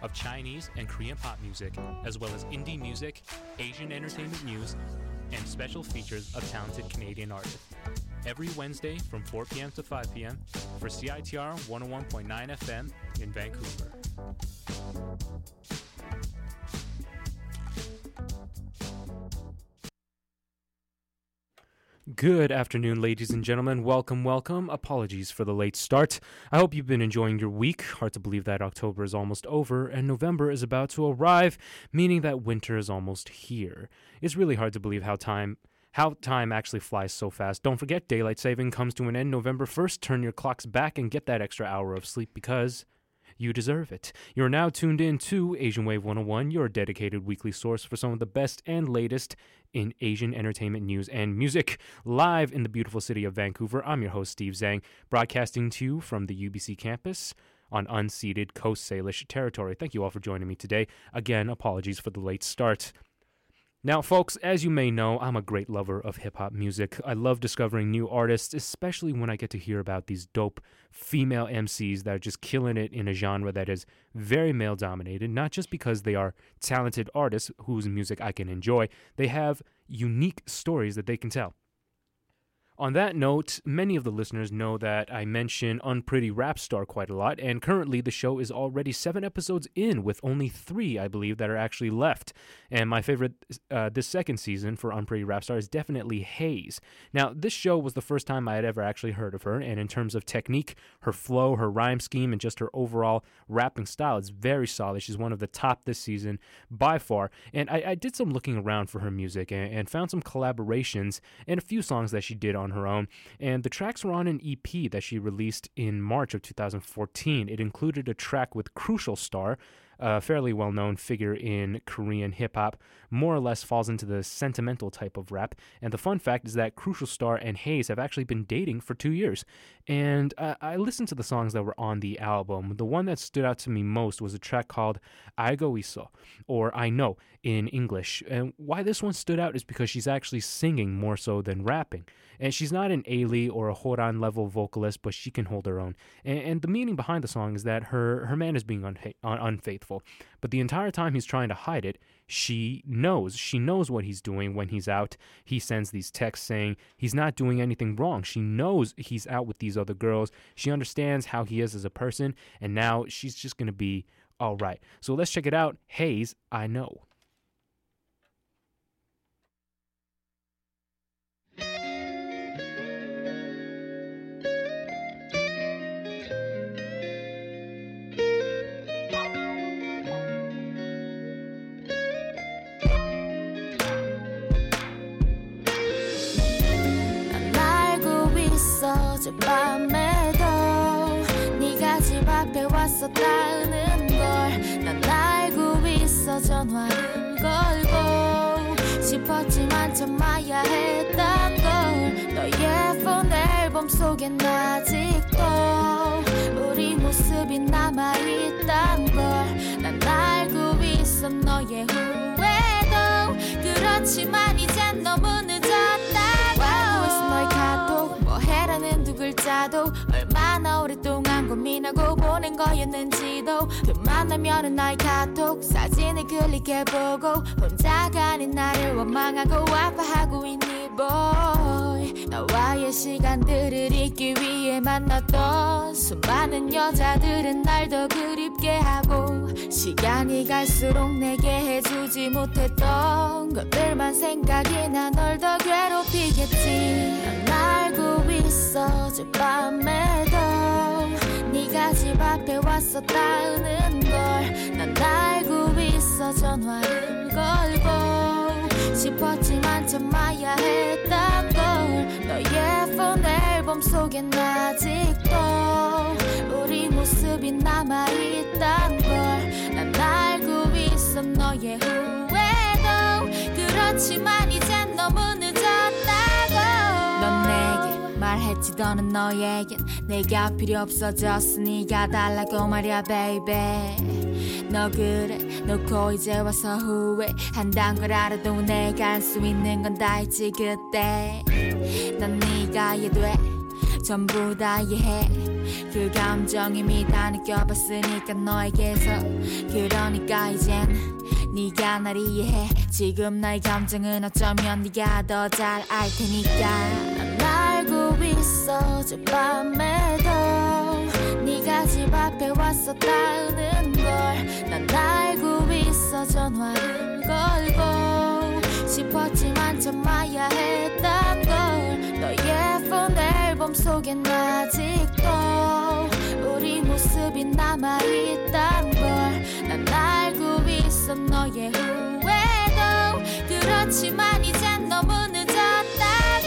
of Chinese and Korean pop music, as well as indie music, Asian entertainment news, and special features of talented Canadian artists. Every Wednesday from 4 p.m. to 5 p.m. for CITR 101.9 FM in Vancouver. Good afternoon, ladies and gentlemen. Welcome, welcome. Apologies for the late start. I hope you've been enjoying your week. Hard to believe that October is almost over and November is about to arrive, meaning that winter is almost here. It's really hard to believe how time actually flies so fast. Don't forget, daylight saving comes to an end November 1st. Turn your clocks back and get that extra hour of sleep because you deserve it. You're now tuned in to Asian Wave 101, your dedicated weekly source for some of the best and latest in Asian entertainment news and music. Live in the beautiful city of Vancouver, I'm your host, Steve Zhang, broadcasting to you from the UBC campus on unceded Coast Salish territory. Thank you all for joining me today. Again, apologies for the late start. Now, folks, as you may know, I'm a great lover of hip-hop music. I love discovering new artists, especially when I get to hear about these dope female MCs that are just killing it in a genre that is very male-dominated, not just because they are talented artists whose music I can enjoy. They have unique stories that they can tell. On that note, many of the listeners know that I mention Unpretty Rap Star quite a lot, and currently the show is already 7 episodes in, with only 3, I believe, that are actually left. And my favorite this second season for Unpretty Rap Star is definitely Haze. Now, this show was the first time I had ever actually heard of her, and in terms of technique, her flow, her rhyme scheme, and just her overall rapping style, it's very solid. She's one of the top this season by far. And I did some looking around for her music and found some collaborations and a few songs that she did on her own, and the tracks were on an EP that she released in March of 2014. It included a track with Crucial Star, a fairly well-known figure in Korean hip-hop, more or less falls into the sentimental type of rap. And the fun fact is that Crucial Star and Haze have actually been dating for 2 years. And I listened to the songs that were on the album. The one that stood out to me most was a track called Algo Iso, or I Know in English. And why this one stood out is because she's actually singing more so than rapping. And she's not an Ailey or a Horan level vocalist, but she can hold her own. And the meaning behind the song is that her man is being unfaithful. But the entire time he's trying to hide it, she knows what he's doing when he's out. He sends these texts saying he's not doing anything wrong. She knows he's out with these other girls. She understands how he is as a person, and now she's just going to be all right. So let's check it out. Haze, I Know. 어젯밤에도 네가 집 앞에 왔었다는 걸 난 알고 있어. 전화를 걸고 싶었지만 참아야 했던 걸. 너의 폰 앨범 속엔 아직도 우리 모습이 남아있단 걸 난 알고 있어. 너의 후회도 그렇지만 이젠 너무 늦었다고. 알고 있어. 너의 카톡 뭐 해라는 두 글자도 얼마나 오랫동안 고민하고 보낸 거였는지도 틈만 나면은 너의 카톡 사진을 클릭해보고 혼자가 아닌 나를 원망하고 아파하고 있니 boy. 나와의 시간들을 잊기 위해 만났던 수많은 여자들은 날 더 그립게 하고 시간이 갈수록 내게 해주지 못했던 것들만 생각이 나 널 더 괴롭히겠지. 난 알고 있어. 어젯밤에도 네가 집 앞에 왔었다는 걸 난 알고 있어. 전화를 걸고 싶었지만 참아야 했던 걸. 너의 폰 앨범 속엔 아직도 우리 모습이 남아있단 걸 난 알고 있어. 너의 후회도 그렇지만 이젠 너무 늦었다고. 넌 내게 말했지 더는 너에겐 내가 필요 없어졌으니까 달라고 말야 baby. 너 그래 놓고 이제 와서 후회한단 걸 알아도 내가 할 수 있는 건 다 했지 그때. 난 네가 이해돼 전부 다 이해해. 그 감정 이미 다 느껴봤으니까 너에게서 그러니까 이젠 네가 날 이해해 지금 나의 감정은 어쩌면 네가 더 잘 알 테니까 난 알고 있어 저 밤에도 네가 집 앞에 왔었다는 걸 난 알고 있어 전화를 걸고 싶었지만 참아야 했던 걸 너의 폰 앨범 속엔 아직도 우리 모습이 남아있단 걸 난 알고 있어 너의 후회도 그렇지만 이젠 너무 늦었다고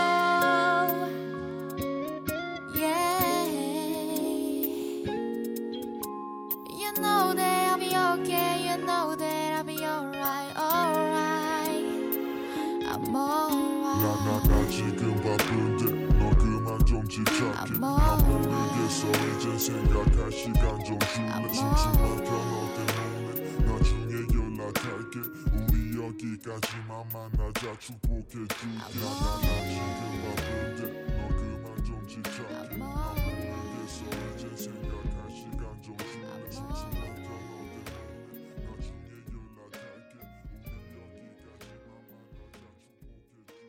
yeah. You know that I'll be okay You know that I'll be alright alright I'm alright 나 지금 바쁜데 너 그만 좀 집착해 나 모르겠어 이젠 생각할 시간 좀 줄래 심심한 편어 때문에 나중에 연락할게 우리 여기까지만 만나자 축복해줄게 나 지금 바쁜데 너 그만 좀 집착해 나 모르겠어 이젠 생각할 시간 좀 줄래 심심한 편어 때문에 나중에 연락할게 우리 여기까지만 만나자 축복해줄게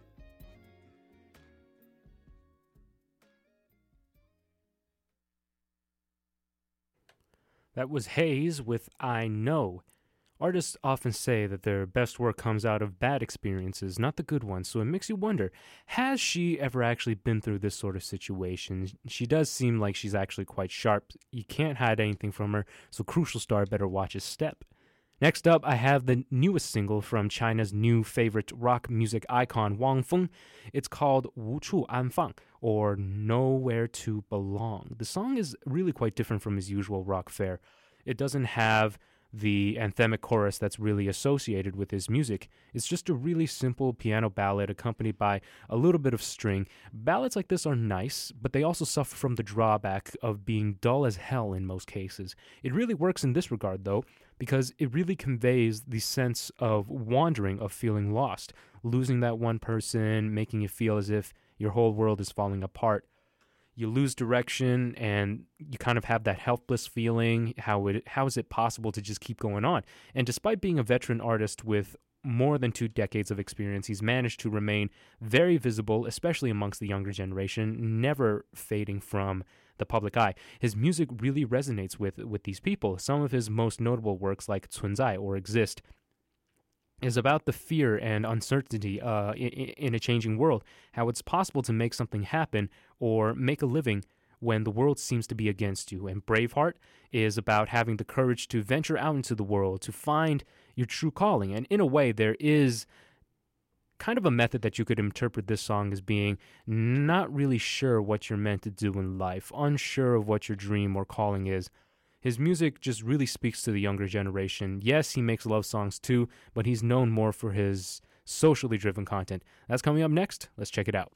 That was Hayes with I Know. Artists often say that their best work comes out of bad experiences, not the good ones, so it makes you wonder, has she ever actually been through this sort of situation? She does seem like she's actually quite sharp. You can't hide anything from her, so Crucial Star better watch his step. Next up, I have the newest single from China's new favorite rock music icon, Wang Feng. It's called 无处安放, or Nowhere to Belong. The song is really quite different from his usual rock fare. It doesn't have the anthemic chorus that's really associated with his music. It's just a really simple piano ballad accompanied by a little bit of string. Ballads like this are nice, but they also suffer from the drawback of being dull as hell in most cases. It really works in this regard, though, because it really conveys the sense of wandering, of feeling lost, losing that one person, making you feel as if your whole world is falling apart. You lose direction and you kind of have that helpless feeling. How is it possible to just keep going on? And despite being a veteran artist with more than 2 decades of experience, he's managed to remain very visible, especially amongst the younger generation, never fading from the public eye. His music really resonates with these people. Some of his most notable works, like 存在 or Exist, is about the fear and uncertainty in a changing world, how it's possible to make something happen or make a living when the world seems to be against you. And Braveheart is about having the courage to venture out into the world, to find your true calling. And in a way, there is kind of a method that you could interpret this song as being not really sure what you're meant to do in life, unsure of what your dream or calling is. His music just really speaks to the younger generation. Yes, he makes love songs too, but he's known more for his socially driven content. That's coming up next. Let's check it out.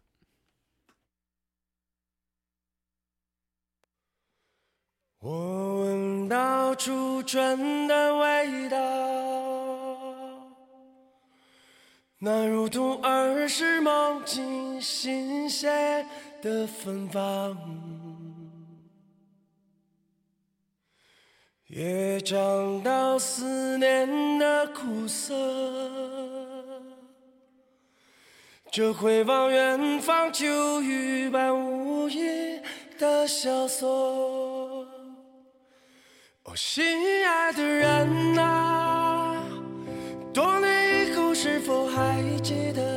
我闻到初春的味道，那如同儿时梦境新鲜的芬芳，也尝到思念的苦涩，这回望远方秋雨般无垠的萧索。哦，心爱的人啊，多年以后是否还记得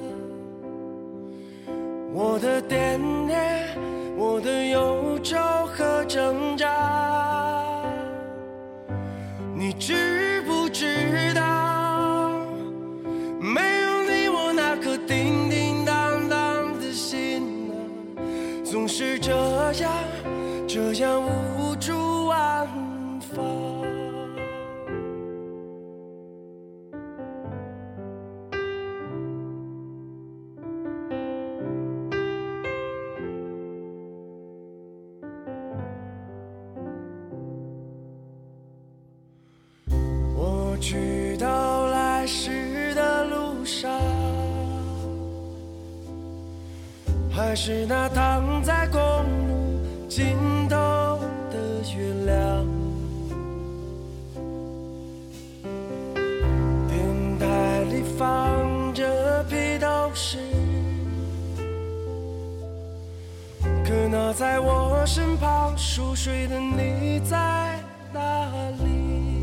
我的惦念，我的忧愁和挣扎？你知不知道，没有你我那颗叮叮当当的心啊，总是这样无处安放。我去到来时的路上，还是那躺在公路尽头的月亮。电台里放着披头士，可那在我身旁熟睡的你在哪里？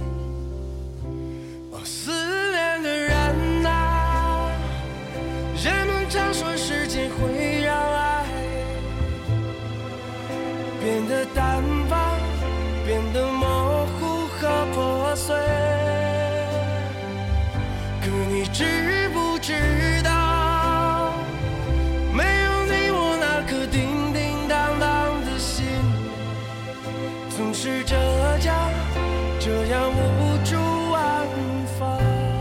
哦，思念的人啊，人们常说时间会让爱变得淡忘，变得模糊和破碎。可你知不知道，没有你我那颗叮叮当当的心，总是这样无助安放。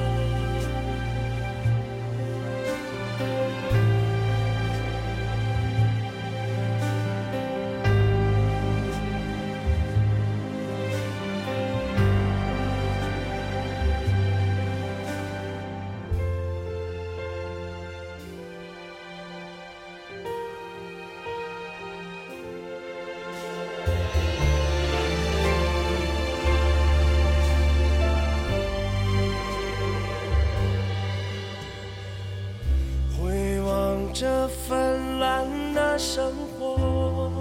这纷乱的生活，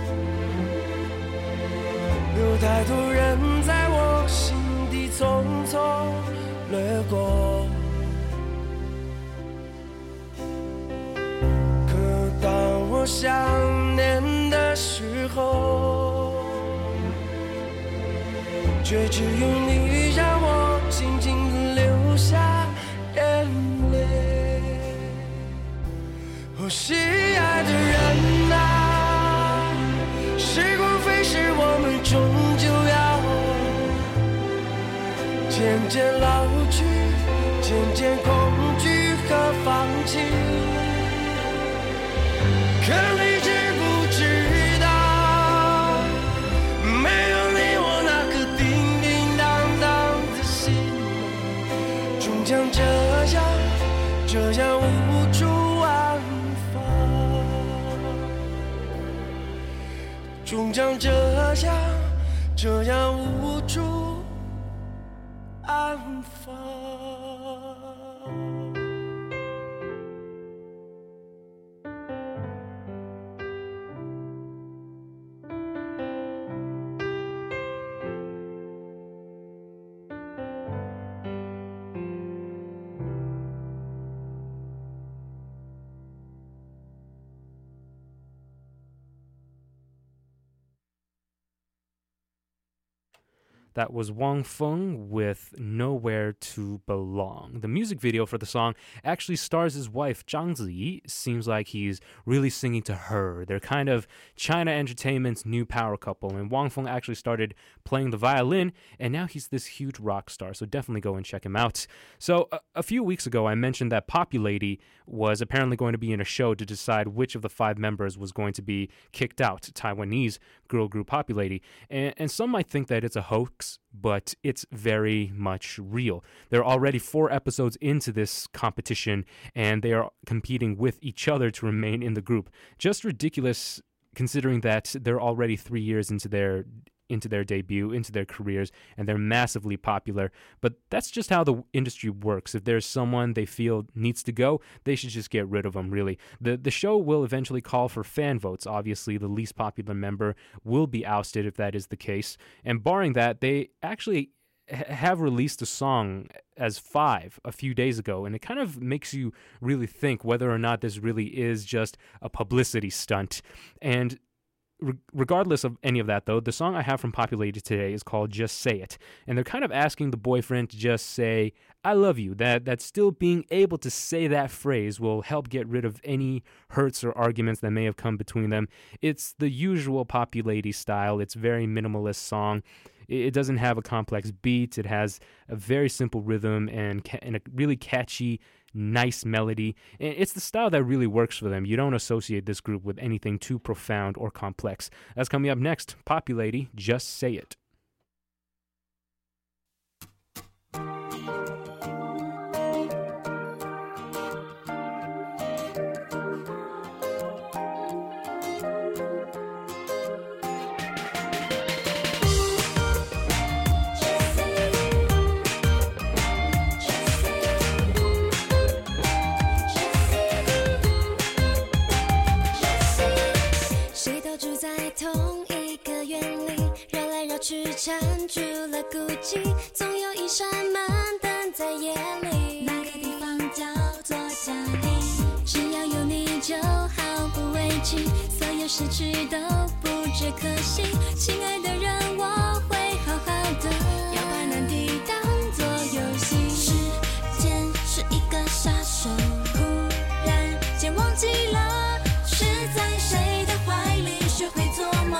有太多人在我心底匆匆掠过。可当我想念的时候，却只有你让我静静地流下眼泪。哦，心爱的人啊，时光飞逝，我们终究要渐渐老去，渐渐恐惧和放弃。可你知不知道，没有你我那颗叮叮当当的心，终将这样无助安放，终将这样无助安放。 That was Wang Feng with Nowhere to Belong. The music video for the song actually stars his wife, Zhang Ziyi. Seems like he's really singing to her. They're kind of China Entertainment's new power couple, and Wang Feng actually started playing the violin, and now he's this huge rock star, so definitely go and check him out. So, a few weeks ago, I mentioned that Populady was apparently going to be in a show to decide which of the 5 members was going to be kicked out, Taiwanese girl group Populady. And some might think that it's a hoax, but it's very much real. They're already 4 episodes into this competition, and they are competing with each other to remain in the group. Just ridiculous considering that they're already 3 years into their debut, into their careers, and they're massively popular. But that's just how the industry works. If there's someone they feel needs to go, they should just get rid of them, really. The show will eventually call for fan votes. Obviously, the least popular member will be ousted if that is the case. And barring that, they actually have released a song as 5 a few days ago, and it kind of makes you really think whether or not this really is just a publicity stunt. And regardless of any of that, though, the song I have from Populady today is called Just Say It. And they're kind of asking the boyfriend to just say, I love you. That still being able to say that phrase will help get rid of any hurts or arguments that may have come between them. It's the usual Populady style. It's a very minimalist song. It doesn't have a complex beat. It has a very simple rhythm and a really catchy, nice melody. And it's the style that really works for them. You don't associate this group with anything too profound or complex. That's coming up next. Populady, Just Say It. 了孤寂，总有一扇门等在夜里。那个地方叫做家里，只要有你就毫不畏惧，所有失去都不觉可惜。亲爱的人，我会好好的，要把难题当作游戏。时间是一个杀手，忽然间忘记了是在谁的怀里学会做梦。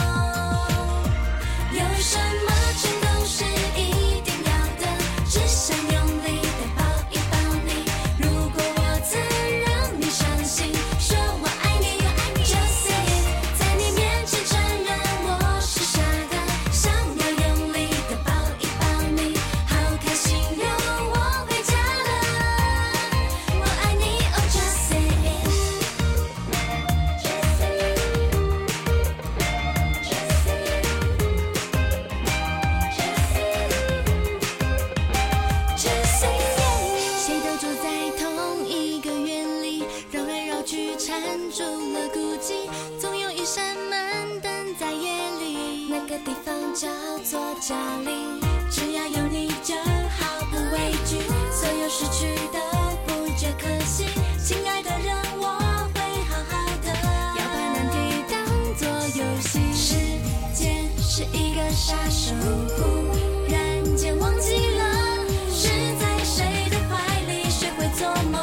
有什么全都是一定要的，只想用力的抱一抱你。如果我曾让你伤心，说我爱你 Just say it， 在你面前承认我是傻的，想要用力的抱一抱你。好开心哟，我回家了，我爱你 Oh just say it， Just say it， Just say it， Just say it， 谁都住在同一个园里，绕来绕去缠住了孤寂，总有一扇门等在夜里。那个地方叫做家里，只要有你就毫不畏惧，所有失去都不觉可惜。亲爱的人，我会好好的，要把难题当作游戏。时间是一个杀手，忽然间忘记了是在谁的怀里学会做梦。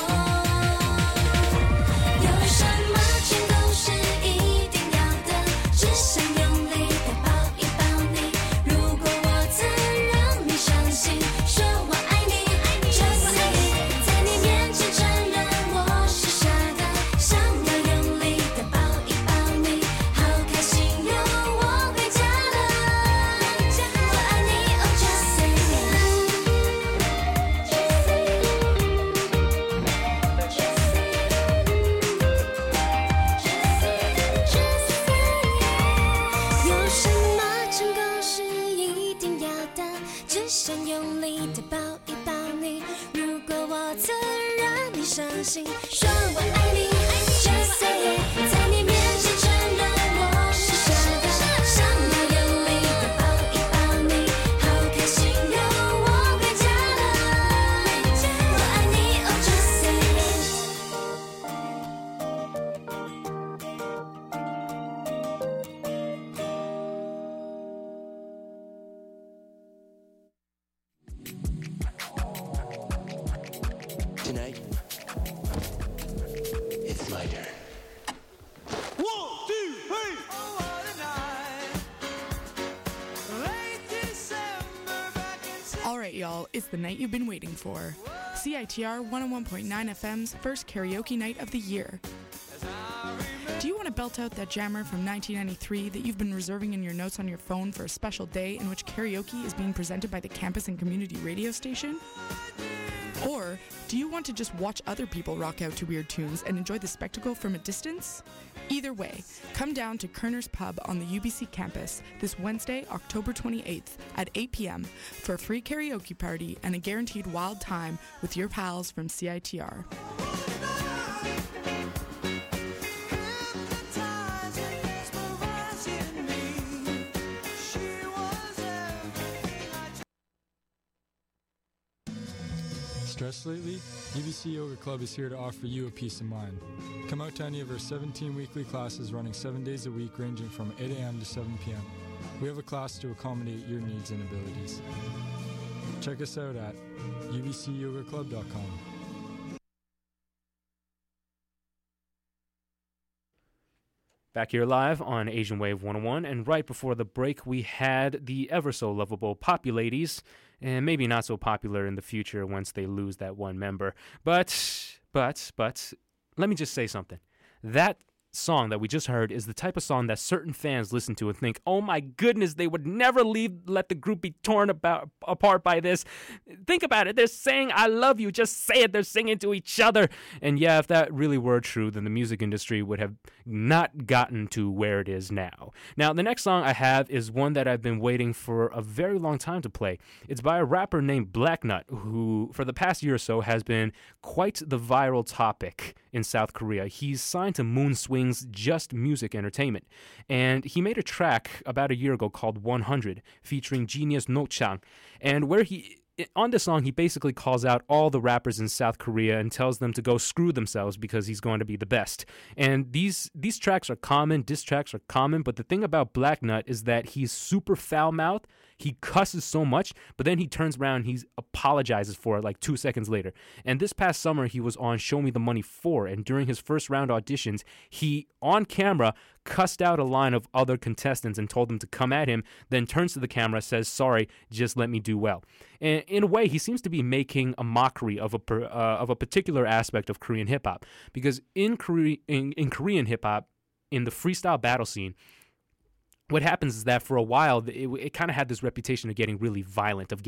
有什么全都是一定要的，只想用力的抱一抱你。如果我曾让你伤心，说我爱你 Just say it， 在你面前承认我是傻的，想要用力的抱一抱你。好开心哟，我回家了，我爱你 Oh just say it， Just say it， Just say it， 有什么成功是一定要的，只想用力的抱一抱你。如果我曾让你伤心，说我爱你 Just say it， 在你面前承认我是傻的，想要用力的抱一抱你。好开心哟，我回家了，我爱你 Oh just say it。 Tonight, it's my turn. All right, y'all, it's the night you've been waiting for. CITR 101.9 FM's first karaoke night of the year. Do you want to belt out that jammer from 1993 that you've been reserving in your notes on your phone for a special day in which karaoke is being presented by the campus and community radio station? Or do you want to just watch other people rock out to weird tunes and enjoy the spectacle from a distance? Either way, come down to Kerner's Pub on the UBC campus this Wednesday, October 28th at 8 p.m. for a free karaoke party and a guaranteed wild time with your pals from CITR. Stressed lately? UBC Yoga Club is here to offer you a peace of mind. Come out to any of our 17 weekly classes running 7 days a week ranging from 8 a.m. to 7 p.m. We have a class to accommodate your needs and abilities. Check us out at ubcyogaclub.com. Back here live on Asian Wave 101, and right before the break we had the ever so lovable Populadies, and maybe not so popular in the future once they lose that one member. But, let me just say something. That song that we just heard is the type of song that certain fans listen to and think, oh my goodness, they would never let the group be torn apart by this. Think about it. They're saying, I love you. Just say it. They're singing to each other. And yeah, if that really were true, then the music industry would have not gotten to where it is now. Now, the next song I have is one that I've been waiting for a very long time to play. It's by a rapper named Black Nut, who for the past year or so has been quite the viral topic in South Korea. He's signed to Moon Swing's Just Music Entertainment, and he made a track about a year ago called 100 featuring Genius Nochang, and where on the song, he basically calls out all the rappers in South Korea and tells them to go screw themselves because he's going to be the best. And these tracks are common, diss tracks are common, but the thing about Black Nut is that he's super foul-mouthed. He cusses so much, but then he turns around and he apologizes for it like 2 seconds later. And this past summer, he was on Show Me the Money 4, and during his first round auditions, he, on camera, cussed out a line of other contestants and told them to come at him, then turns to the camera, says, "Sorry, just let me do well." And in a way, he seems to be making a mockery of a particular aspect of Korean hip-hop. Because in Korean hip-hop, in the freestyle battle scene, what happens is that for a while, it kind of had this reputation of getting really violent, of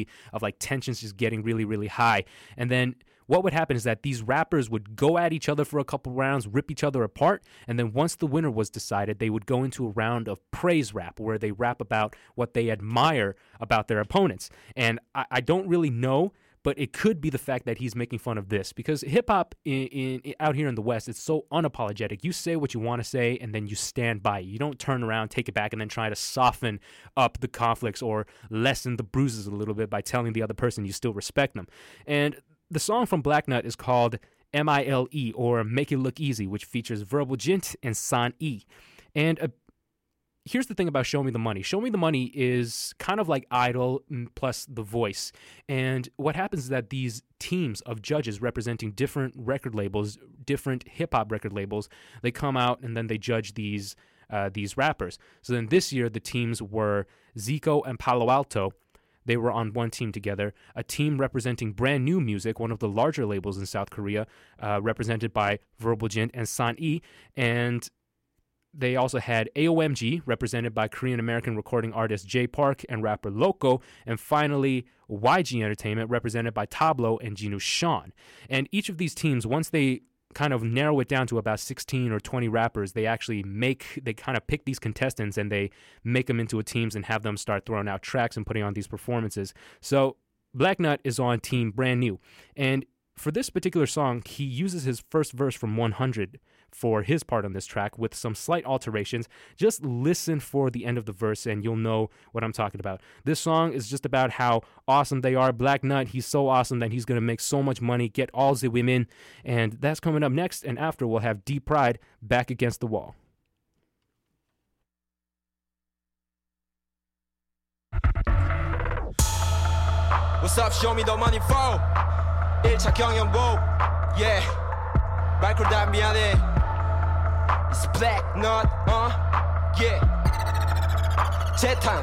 tensions just getting really, really high. And then what would happen is that these rappers would go at each other for a couple rounds, rip each other apart, and then once the winner was decided, they would go into a round of praise rap where they rap about what they admire about their opponents. And I don't really know, but it could be the fact that he's making fun of this, because hip-hop out here in the West, it's so unapologetic. You say what you want to say, and then you stand by it. You don't turn around, take it back, and then try to soften up the conflicts or lessen the bruises a little bit by telling the other person you still respect them. And the song from Black Nut is called MILE, or Make It Look Easy, which features Verbal Jint and San E. And here's the thing about Show Me the Money. Show Me the Money is kind of like Idol plus The Voice. And what happens is that these teams of judges representing different record labels, different hip-hop record labels, they come out and then they judge these rappers. So then this year, the teams were Zico and Palo Alto. They were on one team together. A team representing Brand New Music, one of the larger labels in South Korea, represented by Verbal Jint and San E. And they also had AOMG, represented by Korean-American recording artist Jay Park and rapper Loco. And finally, YG Entertainment, represented by Tablo and Genu Sean. And each of these teams, once they kind of narrow it down to about 16 or 20 rappers, they kind of pick these contestants and they make them into teams and have them start throwing out tracks and putting on these performances. So Black Nut is on team Brand New. And for this particular song, he uses his first verse from 100 for his part on this track with some slight alterations. Just listen for the end of the verse and you'll know what I'm talking about. This song is just about how awesome they are. Black Nut, he's so awesome that he's going to make so much money, get all the women, and that's coming up next. And after, we'll have Deep Pride, Back Against the Wall. What's up, show me the money for 1차 경연복, yeah. 마이클 다 미안해. It's Black Nut, yeah. 재탕,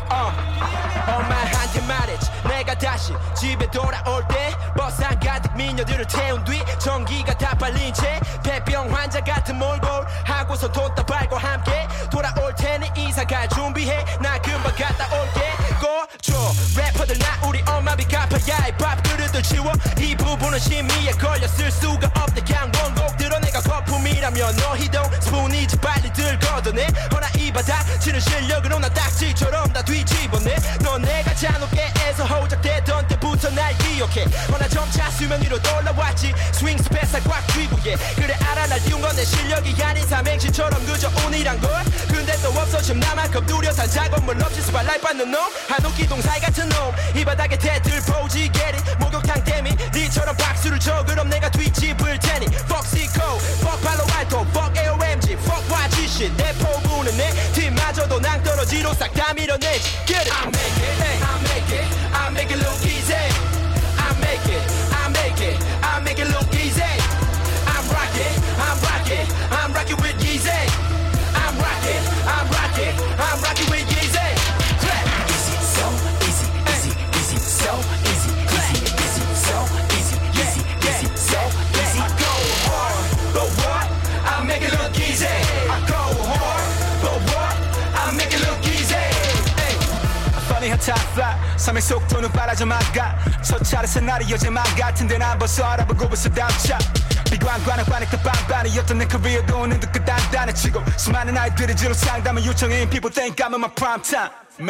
엄마한테 말했지. 내가 다시 집에 돌아올 때 버스 안 가득 미녀들을 태운 뒤 전기가 다 빨린 채 폐병 환자 같은 몰골 하고서 돈 따발과 함께 돌아올 테니 이사갈 준비해. 나 금방 갔다 올게. 꺼줘 래퍼들 나 우리 엄마 빚 갚아야 해. 밥그릇들 치워. 이 부분은 심의에 걸려 쓸 수가 없대. 그냥 원곡 들어. 내가 거품이라면 너희도 스푼이지 빨리 들걷어내. 허나 이 바닥 치는 실력으로 나 딱지처럼 다 뒤집어내. 넌 내가 잔혹해 해서 호적되던 때부터 날 기억해. 허나 점차 수면 위로 올라왔지. 스윙 스페이스 꽉 쥐고 yeah. 그래 알아 날 띄운 건 내 실력이 아닌 삼행시처럼 그저 운이란 걸. 근데 또 없어 지금 나만큼 뚜렷한 작업물 없이 스팟라이트 받는 놈. 한옥기 동사이 같은 놈. 이 바닥에 태틀 포지 get it. 목욕탕 때문에 니처럼 박수를 쳐. 그럼 내가 뒤집을 테니 Fuck Zico, fuck Palo Alto, fuck AOMG, fuck YG shit. 내 포부는 내 팀마저도 낭떠러지로 싹 다 밀어내지. Get it. I make it, I make it, I make it look easy. I make it, I make it, I make it look easy. I'm rocking, I'm rocking, I'm rocking with Yeezy. I'm rocking, I'm rocking, I'm rocking with Yeezy. Easy, so easy, easy, easy, so easy, easy, easy, so easy, easy, easy, so easy. I go hard, but what? I make it look easy. I go hard, but what? I make it look easy. 뻔히한 탑5 삶의 속도는 빨라져 막가 첫 차례 시나리오 제맘 같은데 난 벌써 알아보고 벌써 다음 차 비관과는 관액도 빵빵이었던 내 커리어도 오늘도 그 단단해지고 수많은 아이들이 지로 상담을 요청해 People think I'm in my prime time Man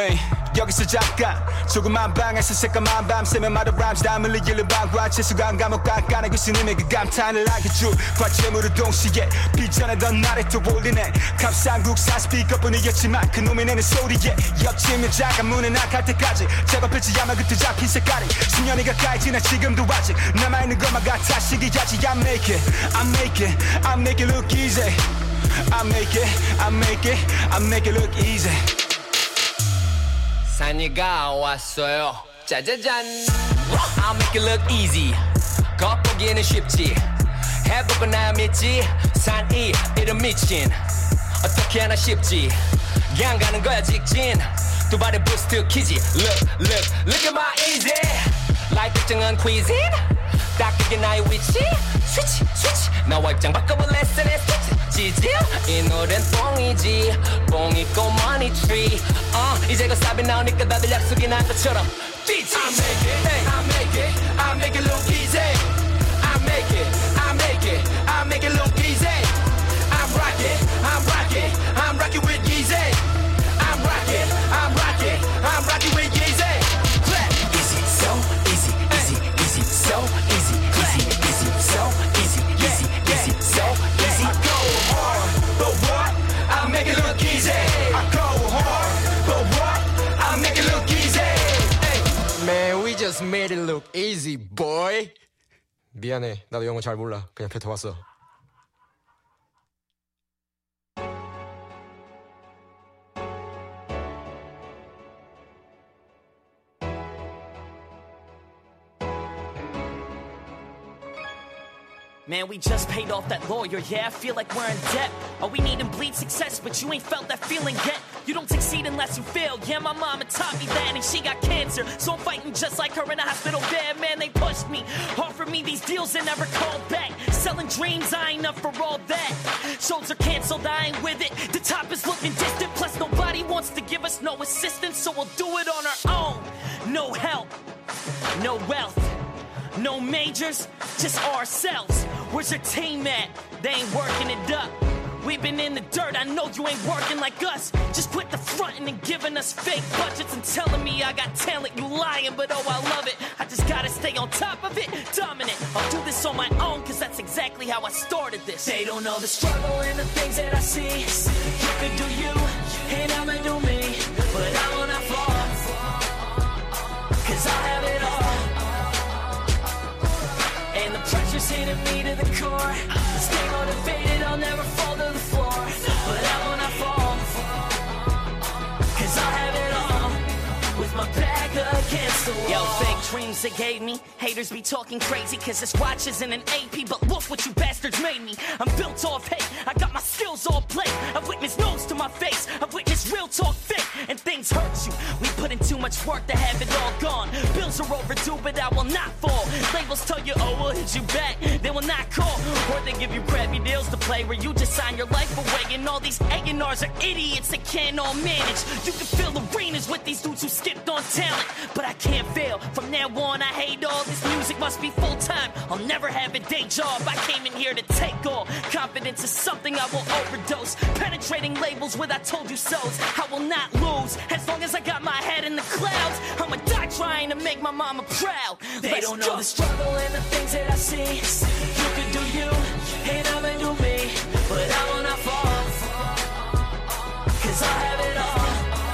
여기서 잠깐 조그만 방에서 새까만 밤 새면 마도 람스 담을 이길는 방과 재수강 감옥 깐깐하게 스님의 그 감탄을 하게 줄 과체물을 동시에 비전하던 나를 또 올리네 값상국사 스피커뿐이었지만 그놈이 내는 소리에 옆집 여자가 문에 나갈 때까지 작업했지야마 그때 잡힌 색깔이 10년이 가까이 지나 지금도 아직 남아있는 것만 같아 시기하지 I make it, I make it, I make it look easy I make it, I make it, I make it look easy 산이가 왔어요 짜자잔 I'll make it look easy 겉보기에는 쉽지 해보고 나야 믿지 산이 이름 미친 어떻게 하나 쉽지 그냥 가는 거야 직진 두 발에 부스트 키지 Look at my easy like 특정한 cuisine 딱 그게 나의 위치 스위치 나와 입장 바꿔볼래 쓰네 지질 이 노래는 뽕이지 뽕 있고 money tree 이제 그 삽이 나오니까 다들 약속이 난 것처럼 뛰지 I make it, I make it, I make it look easy I make it, I make it, I make it look easy I'm rocking, I'm rocking, I'm rocking with Yeezy I'm rocking, I'm rocking, I'm rocking with Yeezy Clap. Easy, so easy, easy, easy, so easy, easy, easy, so easy, easy, easy, so easy. I go hard, but what? I make it look easy. I go hard, but what? I make it look easy. Hey. Man, we just made it look easy, boy. 미안해, 나도 영어 잘 몰라. 그냥 뱉어왔어. Man, we just paid off that lawyer, yeah, I feel like we're in debt. All we need and bleed success, but you ain't felt that feeling yet. You don't succeed unless you fail, yeah, my mama taught me that. And she got cancer, so I'm fighting just like her in a hospital bed. Man, they pushed me, offered me these deals and never called back. Selling dreams, I ain't up for all that. Shows are canceled, I ain't with it. The top is looking distant, plus nobody wants to give us no assistance. So we'll do it on our own. No help, no wealth, no majors, just ourselves. Where's your team at? They ain't working it up. We've been in the dirt, I know you ain't working like us. Just quit the frontin' and giving us fake budgets and telling me I got talent, you lying, but oh, I love it. I just gotta stay on top of it, dominant. I'll do this on my own, cause that's exactly how I started this. They don't know the struggle and the things that I see. You could do you, and I'ma do me. But I wanna fall, cause I have it all. And the pressure's hitting me to the core. Stay motivated, I'll never fall to the floor. But I wanna fall, cause I have it all. With my back against the wall. Yo, fake dreams they gave me. Haters be talking crazy cause this watch isn't an AP. But look what you bastards made me. I'm built off hate, I got my skills all played. I've witnessed nose to my face, I've witnessed real talk fake. And things hurt you, we put in too much work to have it all gone. Bills are overdue but I will not fall. Labels tell you, oh, we'll hit you back, they will not call. Or they give you crappy deals to play where you just sign your life away. And all these A&Rs are idiots that can't all manage. You can fill arenas with these dudes who skipped on talent. But I can't fail, from now on I hate all this music must be full-time. I'll never have a day job, I came in here to take all. Confidence is something I will overdose. Penetrating labels with I told you so's. I will not lose, as long as I got my head in the clouds. I'ma die trying to make my mama proud. They don't know the struggle and the things that I see. You can do you, and I'ma do me. But I will not fall, cause I have it all.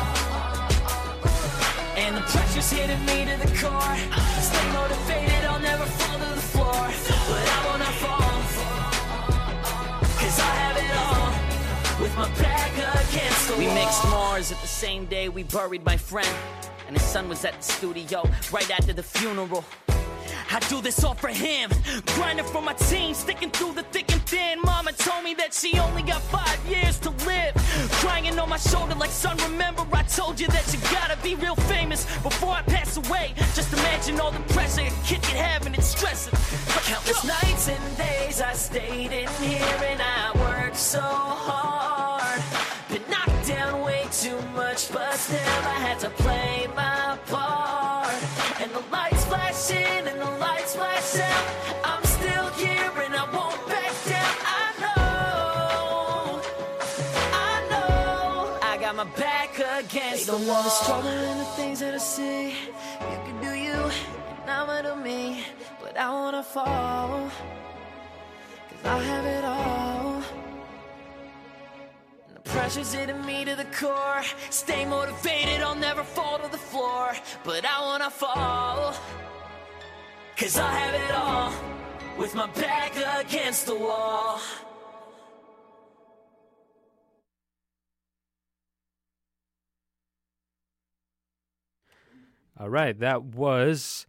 And the pressure's hitting me to the core. Stay motivated, I'll never fall to the floor. But I will not fall, cause I have it all. With my back against the wall. We mixed Mars at the same day we buried my friend. And his son was at the studio right after the funeral. I do this all for him, grinding for my team, sticking through the thick and thin. Mama told me that she only got 5 years to live. Crying on my shoulder like, son, remember I told you that you gotta be real famous before I pass away. Just imagine all the pressure a kid can have and it's stressing. Countless nights and days I stayed in here and I worked so hard. Been knocked down way too much, but still I had to play my part. And the lights flash in and the lights flash out. I'm still here and I won't back down. I know I got my back against the the wall. wall. The struggle and the things that I see. You can do you, and I'ma do me. But I wanna fall, 'cause I have it all. The pressure's hitting me to the core. Stay motivated, I'll never fall to the floor. But I wanna fall, 'cause I have it all. With my back against the wall. All right, that was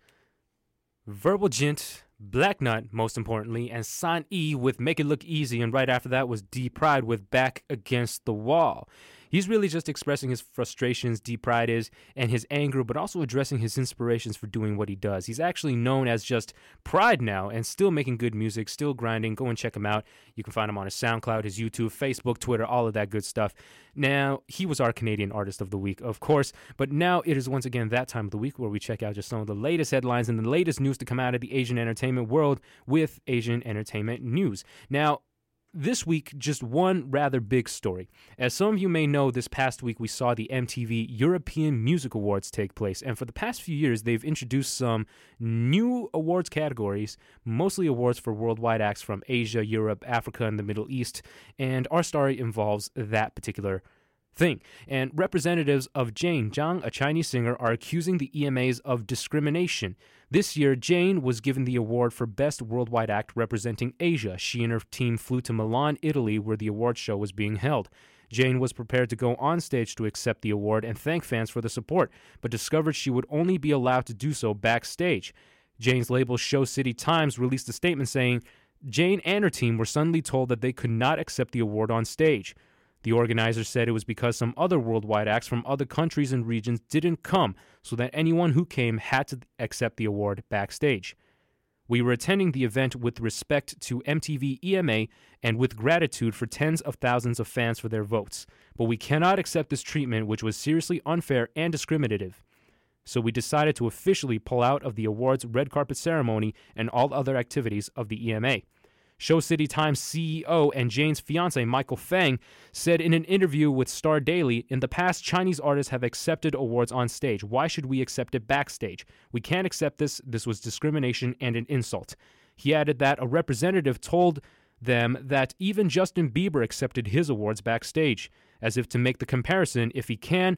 Verbal Gent, Black Nut, most importantly, and San E with Make It Look Easy. And right after that was D Pride with Back Against the Wall. He's really just expressing his frustrations, D Pride is, and his anger, but also addressing his inspirations for doing what he does. He's actually known as just Pride now and still making good music, still grinding. Go and check him out. You can find him on his SoundCloud, his YouTube, Facebook, Twitter, all of that good stuff. Now, he was our Canadian Artist of the Week, of course, but now it is once again that time of the week where we check out just some of the latest headlines and the latest news to come out of the Asian entertainment world with Asian Entertainment News. Now, this week, just one rather big story. As some of you may know, this past week we saw the MTV European Music Awards take place, and for the past few years they've introduced some new awards categories, mostly awards for worldwide acts from Asia, Europe, Africa, and the Middle East, and our story involves that particular thing. And representatives of Jane Zhang, a Chinese singer, are accusing the EMAs of discrimination. This year, Jane was given the award for Best Worldwide Act representing Asia. She and her team flew to Milan, Italy, where the award show was being held. Jane was prepared to go on stage to accept the award and thank fans for the support, but discovered she would only be allowed to do so backstage. Jane's label Show City Times released a statement saying Jane and her team were suddenly told that they could not accept the award on stage. The organizers said it was because some other worldwide acts from other countries and regions didn't come, so that anyone who came had to accept the award backstage. We were attending the event with respect to MTV EMA and with gratitude for tens of thousands of fans for their votes, but we cannot accept this treatment, which was seriously unfair and discriminative. So we decided to officially pull out of the awards red carpet ceremony and all other activities of the EMA. Show City Times CEO and Jane's fiancé, Michael Fang, said in an interview with Star Daily, in the past, Chinese artists have accepted awards on stage. Why should we accept it backstage? We can't accept this. This was discrimination and an insult. He added that a representative told them that even Justin Bieber accepted his awards backstage, as if to make the comparison, if he can,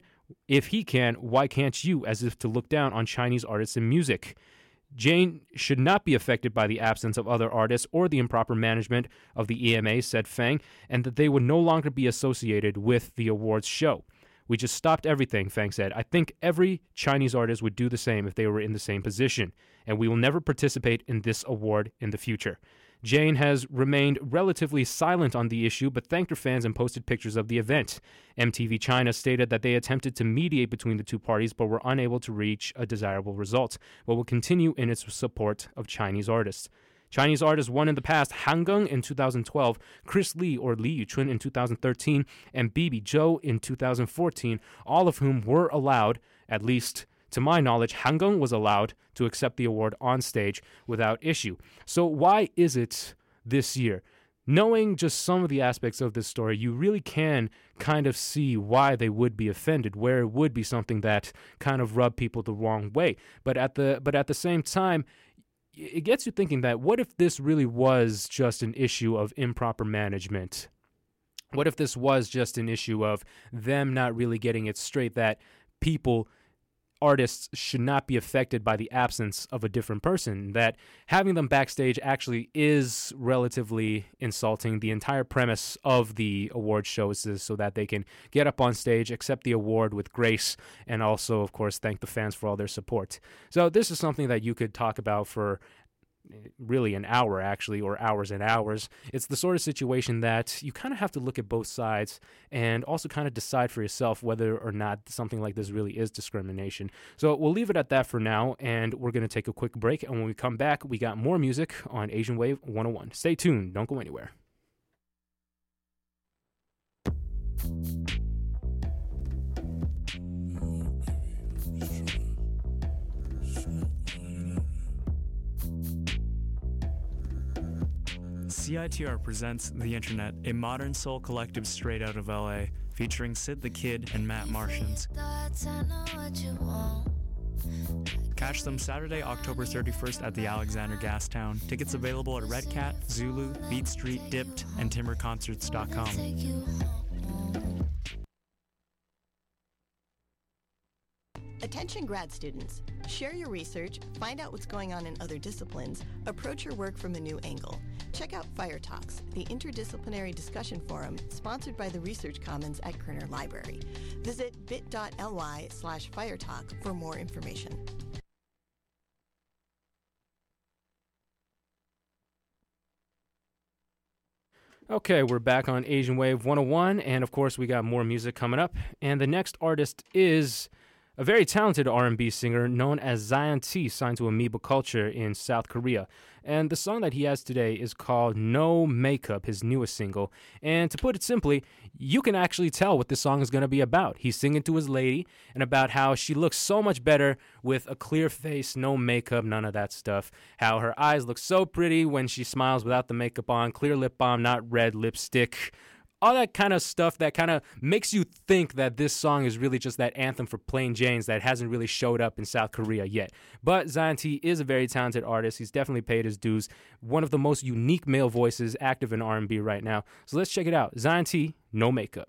why can't you, as if to look down on Chinese artists and music. Jane should not be affected by the absence of other artists or the improper management of the EMA, said Fang, and that they would no longer be associated with the awards show. We just stopped everything, Fang said. I think every Chinese artist would do the same if they were in the same position, and we will never participate in this award in the future. Jane has remained relatively silent on the issue, but thanked her fans and posted pictures of the event. MTV China stated that they attempted to mediate between the two parties, but were unable to reach a desirable result, but will continue in its support of Chinese artists. Chinese artists won in the past: Han Geng in 2012, Chris Lee or Li Yuchun in 2013, and Bibi Zhou in 2014, all of whom were allowed, at least to my knowledge, Han Geng was allowed to accept the award on stage without issue. So why is it this year? Knowing just some of the aspects of this story, you really can kind of see why they would be offended, where it would be something that kind of rubbed people the wrong way. But at the same time, it gets you thinking that what if this really was just an issue of improper management? What if this was just an issue of them not really getting it straight, that artists should not be affected by the absence of a different person, that having them backstage actually is relatively insulting. The entire premise of the award shows is so that they can get up on stage, accept the award with grace, and also, of course, thank the fans for all their support. So this is something that you could talk about for really an hour, actually, or hours and hours. It's the sort of situation that you kind of have to look at both sides and also kind of decide for yourself whether or not something like this really is discrimination. So we'll leave it at that for now, and we're going to take a quick break. And when we come back, we got more music on Asian Wave 101. Stay tuned. Don't go anywhere. CITR presents The Internet, a modern soul collective straight out of LA. featuring Sid the Kid and Matt Martians. Catch them Saturday, October 31st at the Alexander Gastown. Tickets available at Red Cat, Zulu, Beat Street, Dipped, and timberconcerts.com. Attention grad students. Share your research, find out what's going on in other disciplines, approach your work from a new angle. Check out Fire Talks, the interdisciplinary discussion forum sponsored by the Research Commons at Kerner Library. Visit bit.ly/firetalk for more information. Okay, we're back on Asian Wave 101, and of course we got more music coming up. And the next artist is a very talented R&B singer known as Zion T, signed to Amoeba Culture in South Korea. And the song that he has today is called No Makeup, his newest single. And to put it simply, you can actually tell what this song is going to be about. He's singing to his lady and about how she looks so much better with a clear face, no makeup, none of that stuff. How her eyes look so pretty when she smiles without the makeup on, clear lip balm, not red lipstick. All that kind of stuff that kind of makes you think that this song is really just that anthem for plain Janes that hasn't really showed up in South Korea yet. But Zion T is a very talented artist. He's definitely paid his dues. One of the most unique male voices active in R&B right now. So let's check it out. Zion T, No Makeup.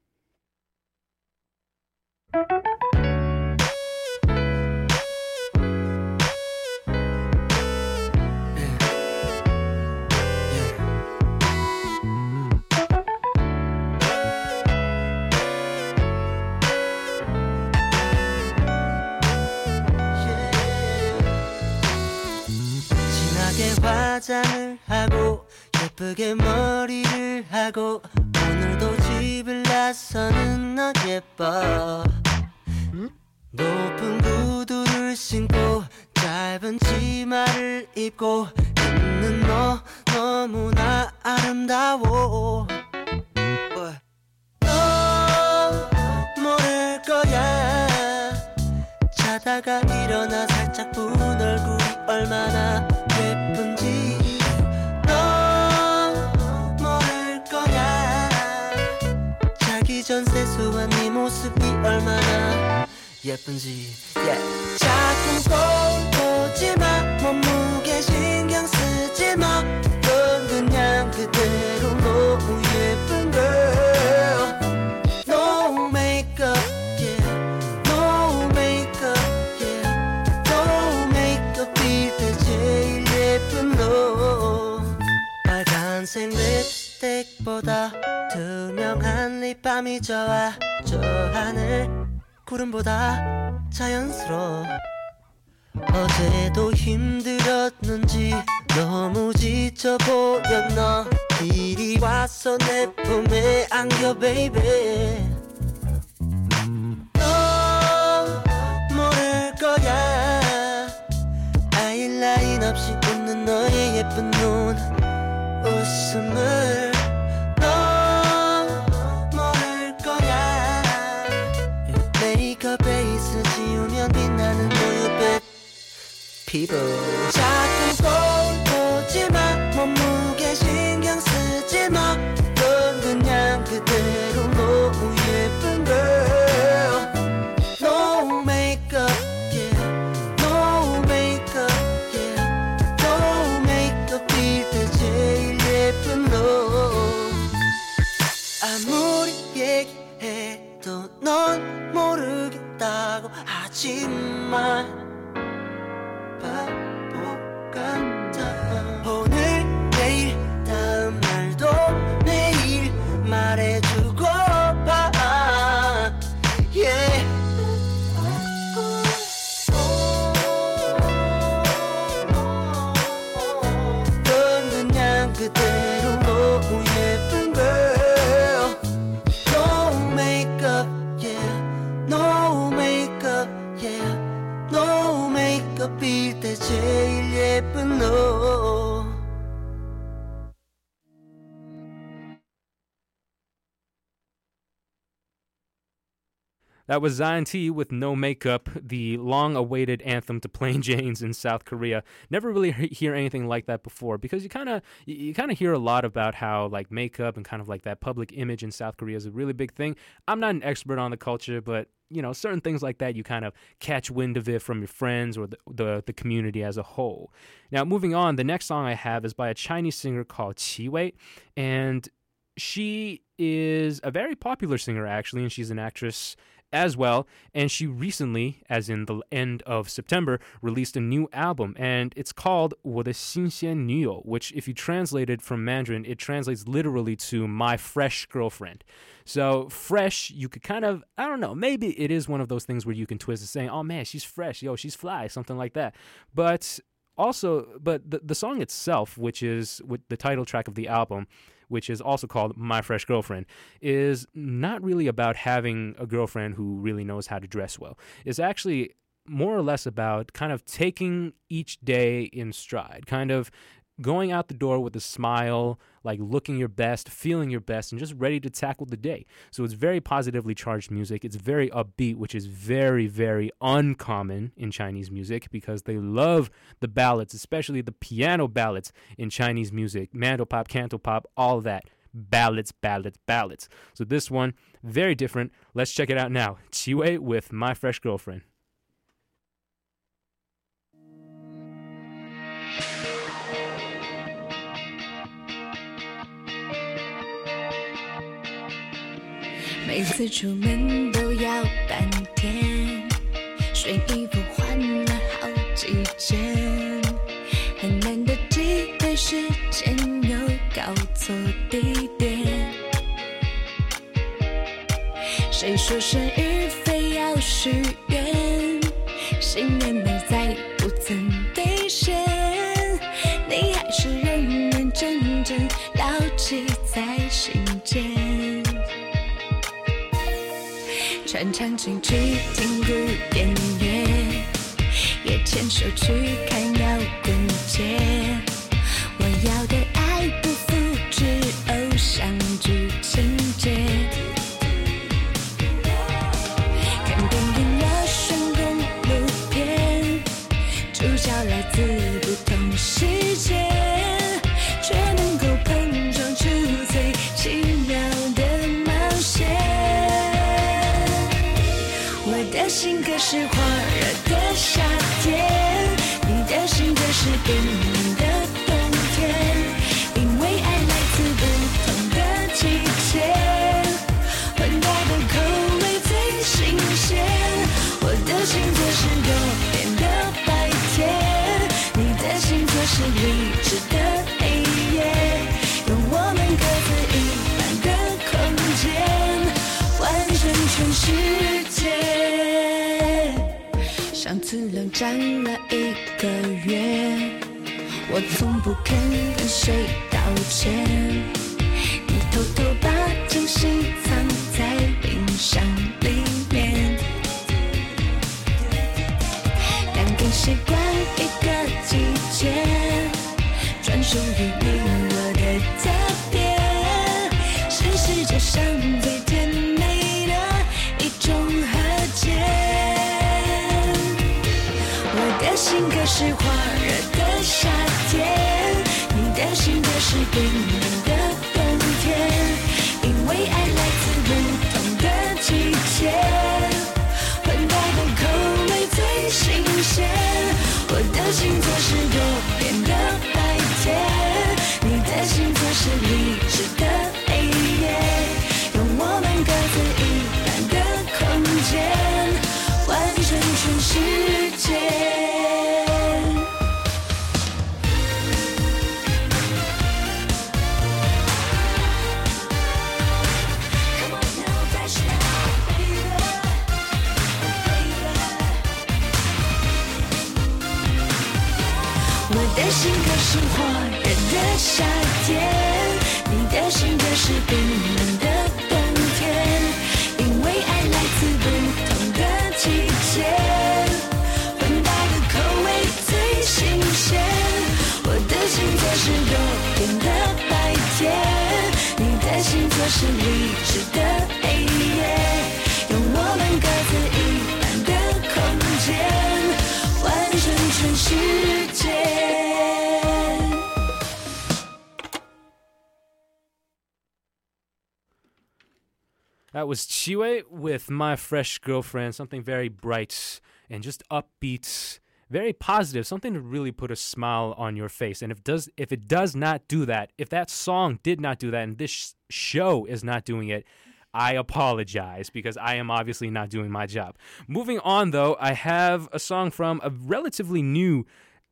화장을 하고 예쁘게 머리를 하고 오늘도 집을 나서는 너 예뻐 높은 구두를 신고 짧은 치마를 입고 있는 너 너무나 아름다워 너 모를 거야 자다가 일어나 살짝 본 얼굴이 얼마나 예쁜지 너 모를 거야 자기 전 세수한 네 모습이 얼마나 예쁜지 자꾸 거울 보지마 몸무게 신경 쓰지마 넌 그냥 그대로 너무 예쁜 girl No makeup No makeup No makeup 빌 제일 예쁜 너 빨간색 립스틱보다 투명한 립밤이 좋아 저 하늘 구름보다 자연스러워 어제도 힘들었는지 너무 지쳐 보였나 이리 와서 내 품에 안겨 baby 너 모를 거야 아이라인 없이 웃는 너의 예쁜 눈 웃음을 너 모를 거야 메이크업 베이스 지우면 빛나는 우유빛 피부 자꾸 거울 보지마 몸무게 신경 쓰지마 넌 그냥 그대로 너무 예쁜 girl No makeup No makeup No makeup 빌 때 제일 예쁜 너 아무리 얘기해도 넌 모르겠다고 하지만 바보 같아 오늘 내일 다음 날도 매일 말해주고 봐 yeah. 넌 그냥 그대로 너무 예쁜 girl No makeup No makeup No makeup 빌 때 제일 예쁜 너 That was Zion T with No Makeup, the long-awaited anthem to plain Janes in South Korea. Never really hear anything like that before, because you kind of hear a lot about how like makeup and kind of like that public image in South Korea is a really big thing. I'm not an expert on the culture, but you know, certain things like that, you kind of catch wind of it from your friends or the community as a whole. Now, moving on, the next song I have is by a Chinese singer called Qi Wei, and she is a very popular singer, actually, and she's an actress as well, and she recently, as in the end of September, released a new album, and it's called 我的新鲜女友, which if you translate it from Mandarin, it translates literally to my fresh girlfriend. So fresh, you could kind of, I don't know, maybe it is one of those things where you can twist it saying, oh man, she's fresh, yo, she's fly, something like that. But the song itself, which is with the title track of the album, which is also called My Fresh Girlfriend, is not really about having a girlfriend who really knows how to dress well. It's actually more or less about kind of taking each day in stride, kind of going out the door with a smile, like looking your best, feeling your best, and just ready to tackle the day. So it's very positively charged music. It's very upbeat, which is very, very uncommon in Chinese music because they love the ballads, especially the piano ballads in Chinese music. Mandopop, cantopop, all of that. Ballads, ballads, ballads. So this one, very different. Let's check it out now. Qi Wei with My Fresh Girlfriend. 每次出门都要半天，睡衣服换了好几件，很难得记对时间又搞错地点。谁说生日非要许愿，心愿没在不曾兑现，你还是认认真真牢记在心间。穿长裙去听古典乐，也牵手去看摇滚节。我要的爱不复制偶像剧情节，看电影要选公路片，主角来自不同世界，却能够碰撞出最奇妙的冒险。我的性格是火热的夏天，你的性格是冰冷的冬天，因为爱来自不同的季节，混搭的口味最新鲜。我的星座是多变的白天，你的星座是理智的黑夜，用我们各自一半的空间，完成全世界。上次冷战了1个月，我从不肯跟谁道歉，你偷偷把惊喜藏在冰箱里面，但更习惯一个季节，专属于你我的特别，是世界上最甜美的一种和解。我的性格是火热的夏天，你的性格是冰冷的冬天，因为爱来自不同的季节，混搭的口味最新鲜。我的星座是多变的白天，你的星座是理智的黑夜，用我们各自一半的空间，完成全世界。我的性格是火热的夏天，你的性格是冰冷的冬天，因为爱来自不同的季节，混搭的口味最新鲜。我的星座是多变的白天，你的星座是理智的黑夜，用我们各自全世界。 That was Chiwe with My Fresh Girlfriend, something very bright and just upbeat, very positive, something to really put a smile on your face. And if it does not do that, if that song did not do that and this show is not doing it, I apologize because I am obviously not doing my job. Moving on, though, I have a song from a relatively new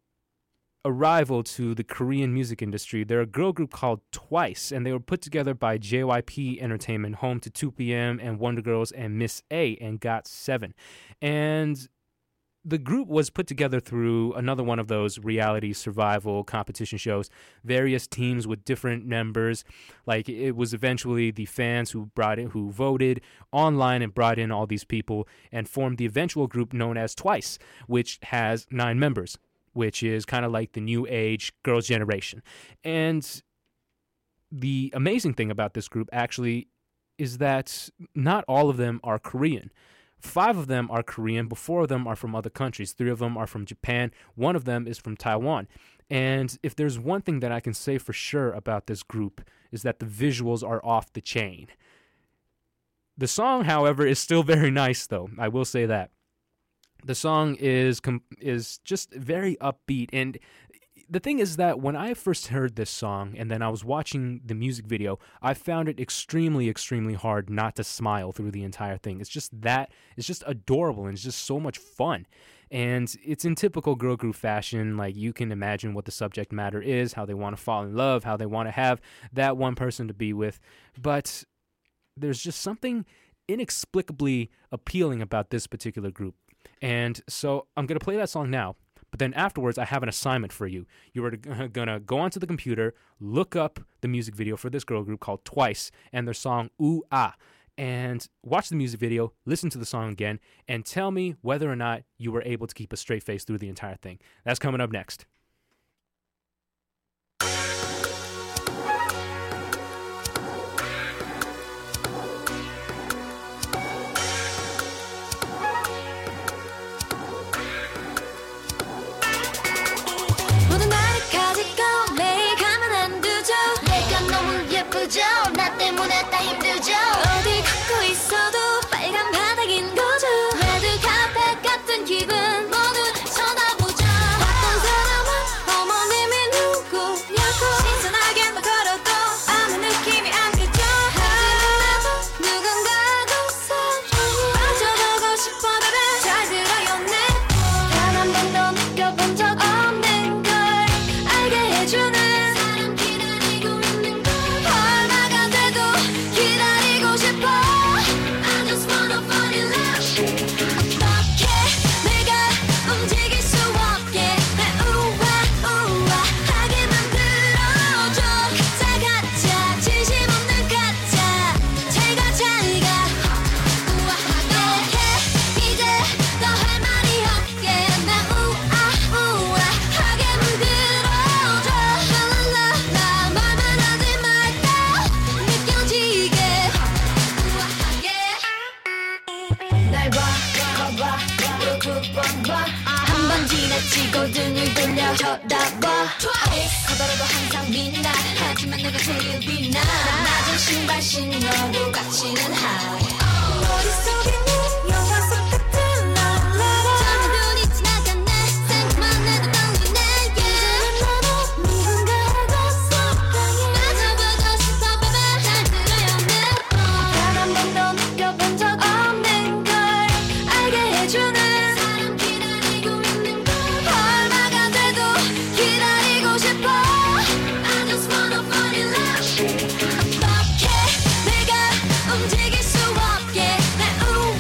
arrival to the Korean music industry. They're a girl group called Twice, and they were put together by JYP Entertainment, home to 2PM and Wonder Girls and Miss A and GOT7. And the group was put together through another one of those reality survival competition shows, various teams with different members. Like, it was eventually the fans who voted online and brought in all these people and formed the eventual group known as Twice, which has 9 members, which is kind of like the new age girls' generation. And the amazing thing about this group actually is that not all of them are Korean. 5 of them are Korean, but 4 of them are from other countries. 3 of them are from Japan. 1 of them is from Taiwan. And if there's one thing that I can say for sure about this group is that the visuals are off the chain. The song, however, is still very nice, though. I will say that. The song is just very upbeat, and the thing is that when I first heard this song and then I was watching the music video, I found it extremely, extremely hard not to smile through the entire thing. It's just adorable, and it's just so much fun. And it's in typical girl group fashion. Like, you can imagine what the subject matter is, how they want to fall in love, how they want to have that one person to be with. But there's just something inexplicably appealing about this particular group. And so I'm going to play that song now, but then afterwards I have an assignment for you. You are going to go onto the computer, look up the music video for this girl group called Twice and their song Ooh Ah, and watch the music video, listen to the song again, and tell me whether or not you were able to keep a straight face through the entire thing. That's coming up next. 나 때문에 다 힘들죠 어디 갖고 있어도 빨간 바닥인 거죠 레드 카펫 같은 기분 모두 쳐다보죠 어떤 사람은 어머님이 누구냐고 신선하게 막 걸어도 아무 느낌이 안 들죠 하지만 나도 누군가하고 사랑에 빠져보고 싶어 baby 잘 들어요 내 단 한 번도 느껴본 적 없는 걸 알게 해주는 지고 등을 돌려 쳐다봐 커다라도 항상 빛나 하지만 내가 제일 빛나 낮은 신발 신어도 갇히는 high 머릿속에 네 영화 속 같은 랄라라 잠이 눈이 지나갔네 생각만 해도 떨리네 이제는 나도 누군가하고 사랑해 빠져보고 싶어 baby 잘 들어요 내 단 한 번도 느껴본 적 없는 걸 알게 해주는 어떻게 내가 움직일 수 없게 내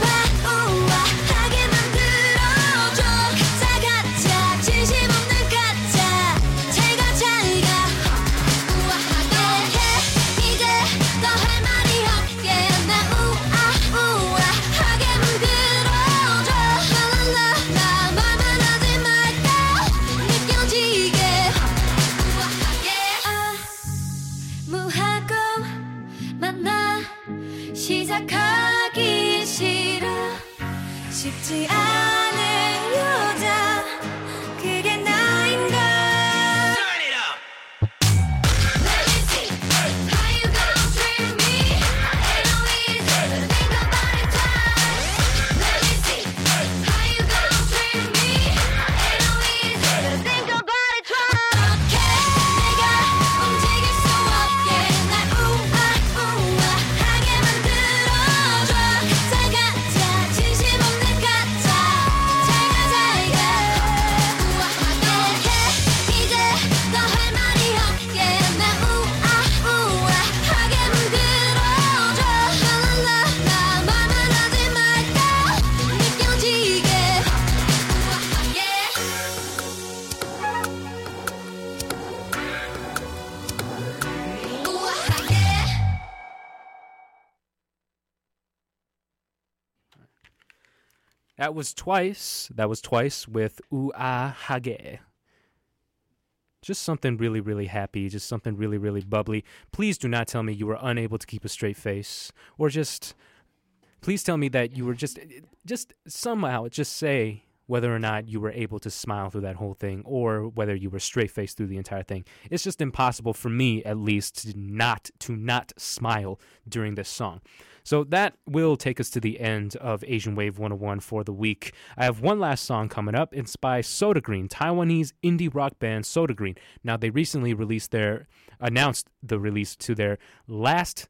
That was Twice with Ua Hage. Just something really, really happy, just something really, really bubbly. Please do not tell me you were unable to keep a straight face, or just, please tell me that you were just somehow, just say whether or not you were able to smile through that whole thing, or whether you were straight-faced through the entire thing. It's just impossible for me, at least, to not smile during this song. So that will take us to the end of Asian Wave 101 for the week. I have one last song coming up. It's by Soda Green, Taiwanese indie rock band Soda Green. Now, they recently announced the release to their last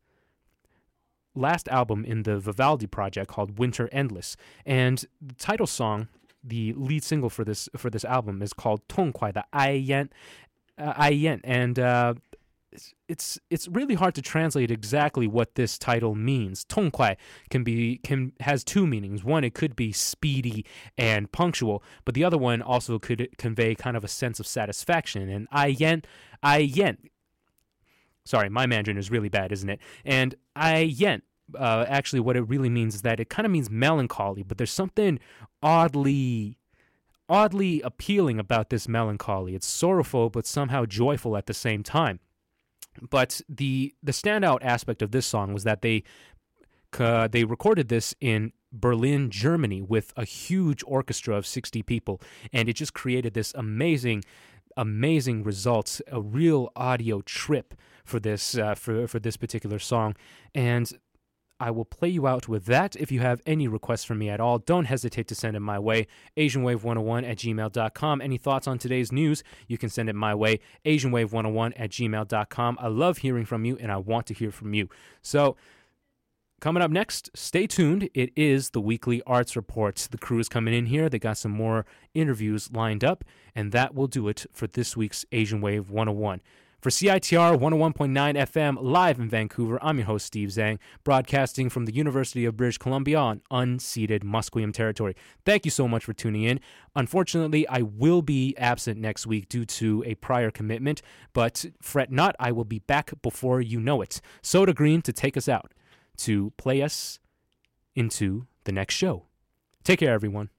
album in the Vivaldi project called Winter Endless. And the title song, the lead single for this album, is called Tongkwai, the Ai Yan. And it's really hard to translate exactly what this title means. Tongkwai has two meanings. One, it could be speedy and punctual, but the other one also could convey kind of a sense of satisfaction. And Ai Yan. Sorry, my Mandarin is really bad, isn't it? And Ai Yan, actually what it really means is that it kind of means melancholy, but there's something oddly appealing about this melancholy. It's sorrowful, but somehow joyful at the same time. But the standout aspect of this song was that they recorded this in Berlin, Germany, with a huge orchestra of 60 people, and it just created this amazing results, a real audio trip for this for this particular song. And I will play you out with that. If you have any requests from me at all, don't hesitate to send it my way, asianwave101@gmail.com. Any thoughts on today's news, you can send it my way, asianwave101@gmail.com. I love hearing from you, and I want to hear from you. So, coming up next, stay tuned. It is the Weekly Arts Report. The crew is coming in here. They got some more interviews lined up, and that will do it for this week's Asian Wave 101. For CITR 101.9 FM, live in Vancouver, I'm your host, Steve Zhang, broadcasting from the University of British Columbia on unceded Musqueam territory. Thank you so much for tuning in. Unfortunately, I will be absent next week due to a prior commitment, but fret not, I will be back before you know it. Soda Green to take us out, to play us into the next show. Take care, everyone.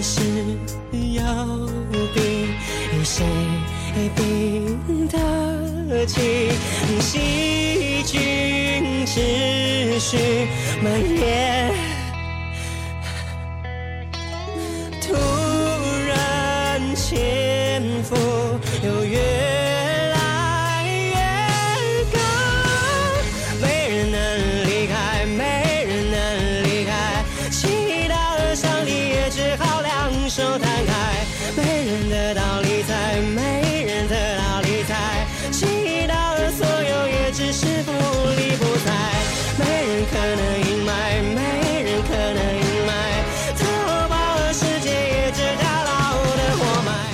是要比谁病得起，细菌持续蔓延，突然潜伏又越来越高，没人能离开，没人能离开，祈祷的上帝也只好两手摊开，没人得到理睬，没人得到理睬，祈祷的所有也只是不理不睬，没人可能隐瞒，没人可能隐瞒，逃跑的世界也只跳牢的活埋。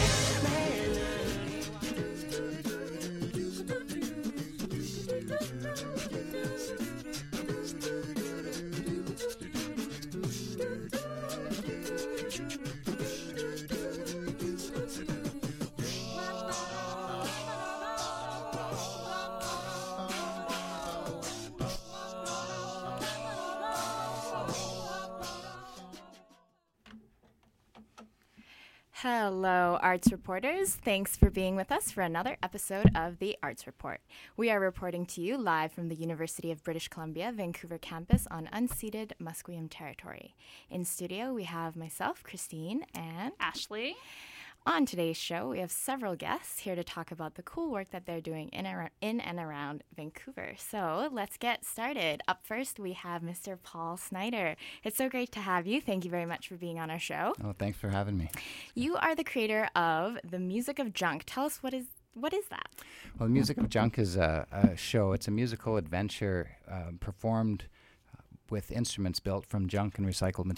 Hello, arts reporters. Thanks for being with us for another episode of the Arts Report. We are reporting to you live from the University of British Columbia, Vancouver campus on unceded Musqueam territory. In studio, we have myself, Christine, and Ashley. On today's show, we have several guests here to talk about the cool work that they're doing in and around Vancouver. So let's get started. Up first, we have Mr. Paul Snyder. It's so great to have you. Thank you very much for being on our show. Oh, thanks for having me. You are the creator of The Music of Junk. Tell us what is that? Well, The Music of Junk is a show. It's a musical adventure performed with instruments built from junk and recycled